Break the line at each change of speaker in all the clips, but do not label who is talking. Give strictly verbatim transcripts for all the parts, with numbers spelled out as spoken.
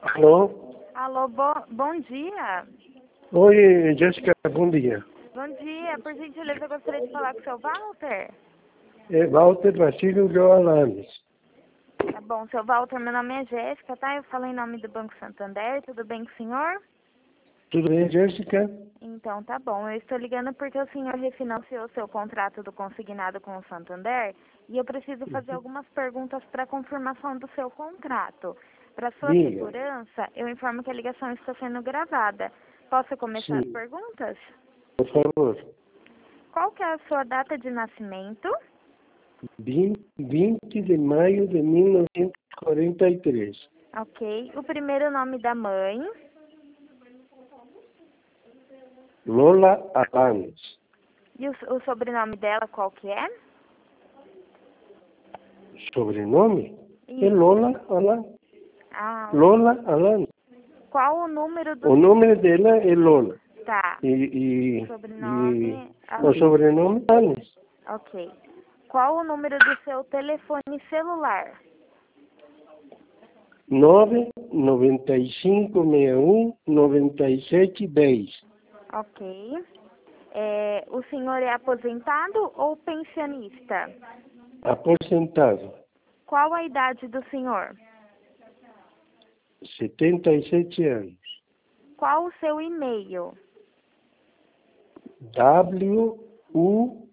Alô?
Alô, bo bom dia.
Oi, Jéssica, bom dia.
Bom dia. Por gentileza, eu gostaria de falar com o seu Walter.
É Walter Basílio de Alanes.
Tá bom, seu Walter, meu nome é Jéssica, tá? Eu falo em nome do Banco Santander, tudo bem com o senhor?
Tudo bem, Jéssica?
Então, tá bom. Eu estou ligando porque o senhor refinanciou seu contrato do consignado com o Santander e eu preciso fazer algumas perguntas para confirmação do seu contrato. Para sua
Diga.
segurança, eu informo que a ligação está sendo gravada. Posso começar as
Sim,
perguntas?
por favor.
Qual que é a sua data de nascimento?
vinte de maio de mil novecentos e quarenta e três.
Ok. O primeiro nome da mãe?
Lola Alanes.
E o, o sobrenome dela, qual que é?
Sobrenome? É
Isso.
Lola Alanes.
Ah,
Lola Alanes.
qual o número do...
O nome dela é Lola.
Tá.
E, e,
Sobrenome...
e
ah,
o sobrenome é Alanes.
ok. Qual o número do seu telefone celular?
nove nove cinco seis um nove sete dez.
Ok. É, o senhor é aposentado ou pensionista?
Aposentado.
Qual a idade do senhor?
setenta e sete anos.
Qual o seu e-mail?
W U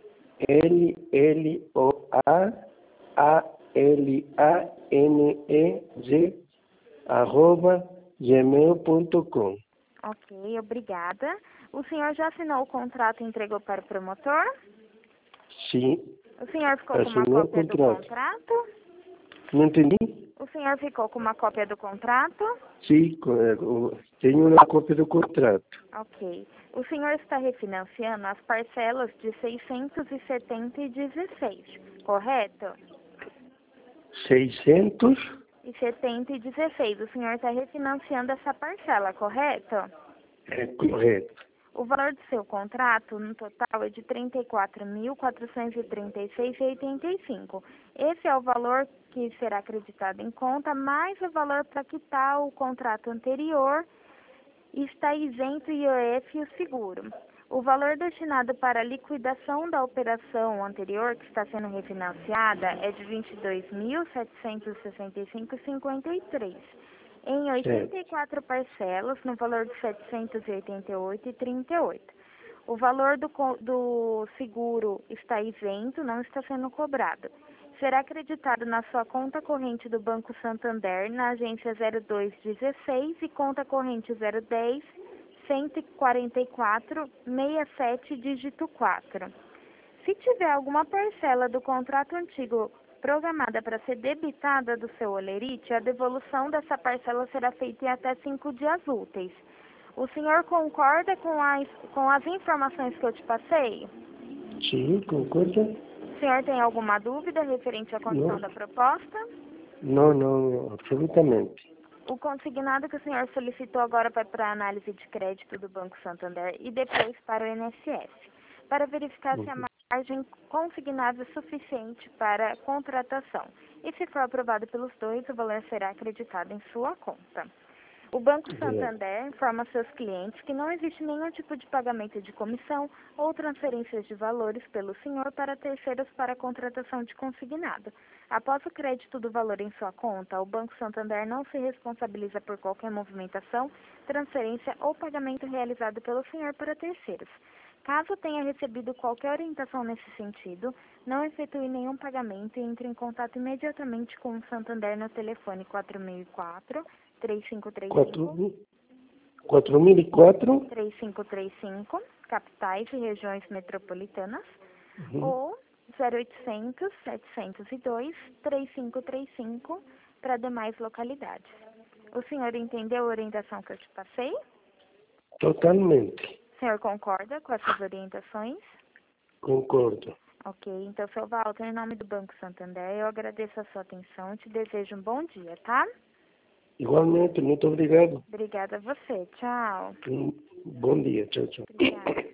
L L O A A L A N E Z arroba gmail ponto com.
Ok, obrigada. O senhor já assinou o contrato e entregou para o promotor?
Sim,
O senhor ficou com uma
assinou o
cópia do
contrato.
contrato?
Não entendi?
O senhor ficou com uma cópia do contrato?
Sim, co- eh, o- tenho uma cópia do contrato.
Ok. O senhor está refinanciando as parcelas de seiscentos e setenta e dezesseis, correto?
seiscentos?
E setenta e dezesseis. O senhor está refinanciando essa parcela, correto?
É correto.
O valor do seu contrato, no total, é de trinta e quatro mil, quatrocentos e trinta e seis reais e oitenta e cinco centavos. Esse é o valor que será acreditado em conta, mais o valor para quitar o contrato anterior, está isento o I O F e o seguro. O valor destinado para a liquidação da operação anterior, que está sendo refinanciada, é de vinte e dois mil, setecentos e sessenta e cinco reais e cinquenta e três centavos. Em oitenta e quatro parcelas, no valor de setecentos e oitenta e oito reais e trinta e oito centavos. O valor do, co- do seguro está isento, não está sendo cobrado. Será acreditado na sua conta corrente do Banco Santander, na agência zero dois dezesseis e conta corrente zero dez, cento e quarenta e quatro, sessenta e sete, dígito quatro. Se tiver alguma parcela do contrato antigo programada para ser debitada do seu olerite, a devolução dessa parcela será feita em até cinco dias úteis. O senhor concorda com as, com as informações que eu te passei?
Sim, concordo?
O senhor tem alguma dúvida referente à condição
Não,
da proposta?
não, não, absolutamente.
O consignado que o senhor solicitou agora vai para a análise de crédito do Banco Santander e depois para o I N S S, para verificar se a margem consignada é suficiente para a contratação. E se for aprovado pelos dois, o valor será acreditado em sua conta. O Banco Santander informa seus clientes que não existe nenhum tipo de pagamento de comissão ou transferências de valores pelo senhor para terceiros para a contratação de consignado. Após o crédito do valor em sua conta, o Banco Santander não se responsabiliza por qualquer movimentação, transferência ou pagamento realizado pelo senhor para terceiros. Caso tenha recebido qualquer orientação nesse sentido, não efetue nenhum pagamento e entre em contato imediatamente com o Santander no telefone quatro mil e quatro, três cinco três cinco,
quatro mil e quatro?
três cinco três cinco, capitais e regiões metropolitanas,
Uhum.
ou zero oitocentos, setecentos e dois, três cinco três cinco para demais localidades. O senhor entendeu a orientação que eu te passei?
Totalmente.
O senhor concorda com essas orientações?
Concordo.
Ok, então, seu Walter, em nome do Banco Santander, eu agradeço a sua atenção e te desejo um bom dia, tá?
Igualmente, muito obrigado.
Obrigada a você. Tchau.
Um bom dia. Tchau, tchau.
Obrigada.